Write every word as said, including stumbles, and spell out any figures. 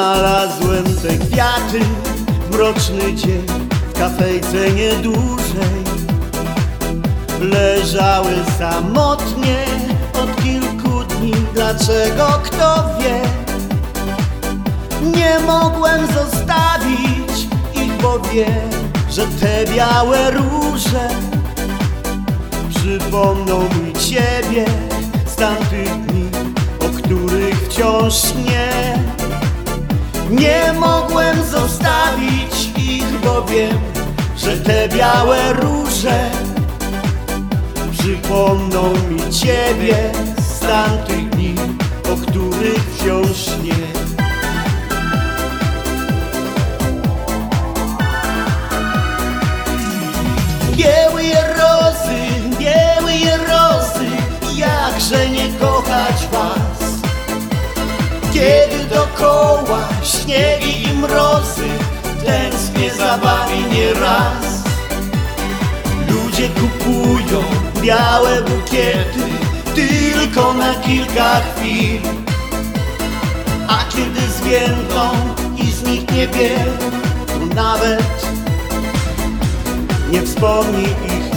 Znalazłem te kwiaty w mroczny dzień, w kafejce niedużej. Leżały samotnie od kilku dni. Dlaczego? Kto wie? Nie mogłem zostawić ich, bo wiem, że te białe róże przypomną mi ciebie z tamtych dni, o których wciąż śnię. Nie mogłem zostawić ich, bo wiem, że te białe róże przypomną mi ciebie z tamtych dni, o których wciąż śnię. Białe rozy, białe rozy, jakże nie kochać was, kiedy dokoła śniegi i mrozy, tęsknię za wami nieraz. Ludzie kupują białe bukiety tylko na kilka chwil, a kiedy zwiędną i zniknie biel, to nawet nie wspomni ich